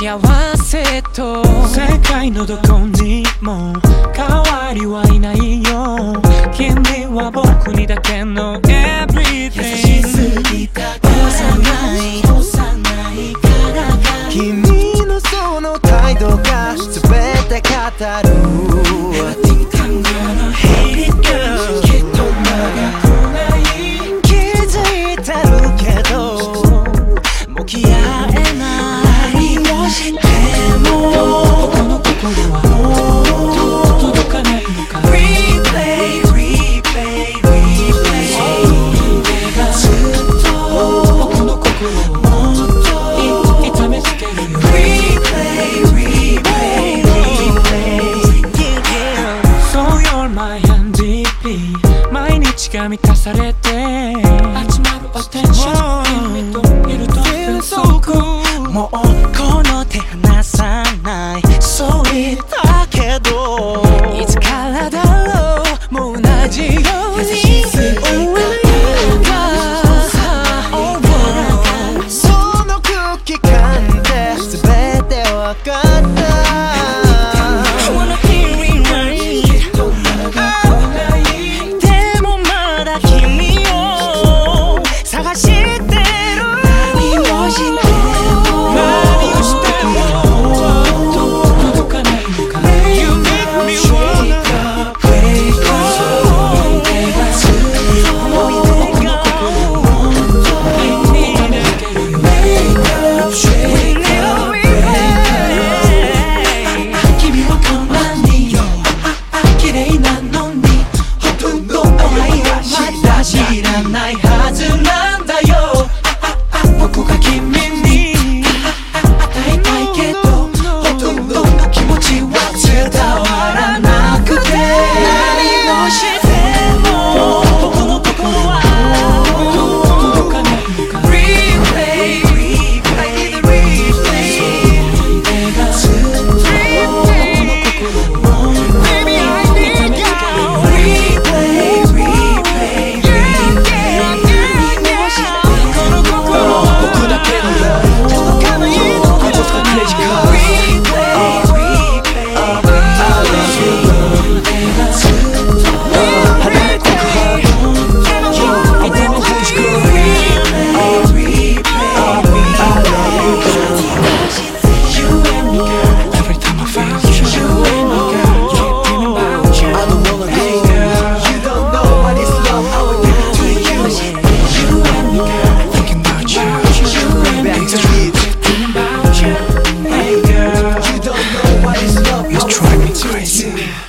幸せと世界のどこにも代わりはいないよ。君は僕にだけの Everything。 優しすぎた幼いから君のその態度が全て語る。 think I'm gonna hate it girl。 きっと長くない気づいてるけど向き合えない。 何をしても僕の心はもう届かないのか。 Replay Replay Replay。 手がずっと僕の心をもっと痛めつけるよ。 Replay Replay Replay。 So you're my MVP。 毎日が満たされて集まるアテンション君といると Feel so cool。 もうこの手離さないそう言ったけどいつからだろうもう同じように優しすぎたその空気感で全てわかった。 Wanna hear it right。 でもまだ君を探してる。 何をしても届かないのか。 You make me wanna break up。 手がずっと僕の心をもっと痛めつけるよ。 君はこんなに綺麗なのにほとんど愛をまだ知らないはずなんだよ。僕が君に与えたいけどほとんどの気持ちは伝わらなくて。何をしても僕の心は届かないのか。 Replay Replay Replay。 手がずっと僕の心をもっと痛めつけるよ。 Replay Replay Replay。 この心は僕だけの届かないの。 Replay Replay。 手がずっと離れてく痛めつけるよ。 You and me girl, every time I feel you. You and me girl, keep dreaming about you. I don't wanna Hey go. girl, You don't know what is love. I will give it to you. you and me girl, thinking about you. You and me girl, keep dreaming about you. Hey girl, You don't know what is love. you drive me crazy.